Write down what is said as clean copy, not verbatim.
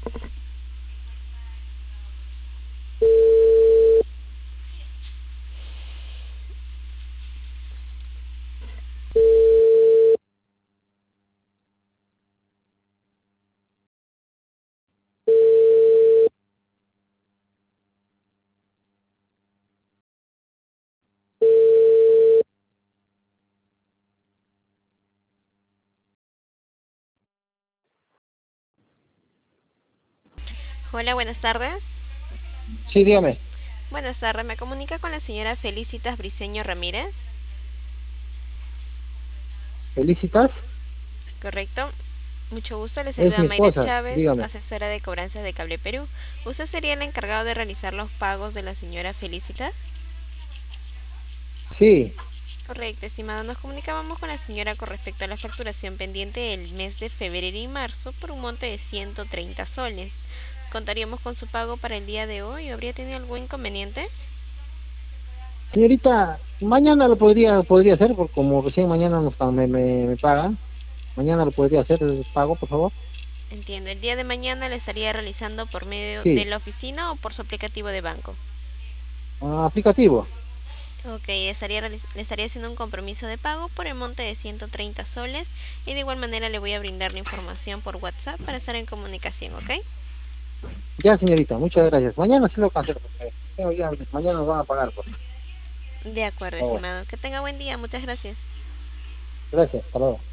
Hola, buenas tardes. Sí, dígame. Buenas tardes, me comunica con la señora Felicitas Briceño Ramírez, ¿Felicitas? ¿correcto? Mucho gusto, le Es saluda mi Mayra esposa, Chávez, dígame. asesora de cobranzas de Cable Perú. ¿Usted sería el encargado de realizar los pagos de la señora Felicitas? Sí, Correcto, estimado. Nos comunicábamos con la señora con respecto a la facturación pendiente del mes de febrero y marzo por un monte de 130 soles. ¿Contaríamos con su pago para el día de hoy o habría tenido algún inconveniente? señorita, mañana lo podría hacer, porque como recién mañana me pagan, mañana lo podría hacer el pago, por favor. Entiendo, el día de mañana le estaría realizando por medio de Sí, la oficina o por su aplicativo de banco. aplicativo. Ok, le estaría haciendo un compromiso de pago por el monte de 130 soles y de igual manera le voy a brindar la información por WhatsApp para estar en comunicación, ¿ok? Ya, señorita, muchas gracias. Mañana sí lo cancelo, porque mañana nos van a pagar, por De acuerdo, favor. estimado. Que tenga buen día, muchas gracias. Gracias, hasta luego.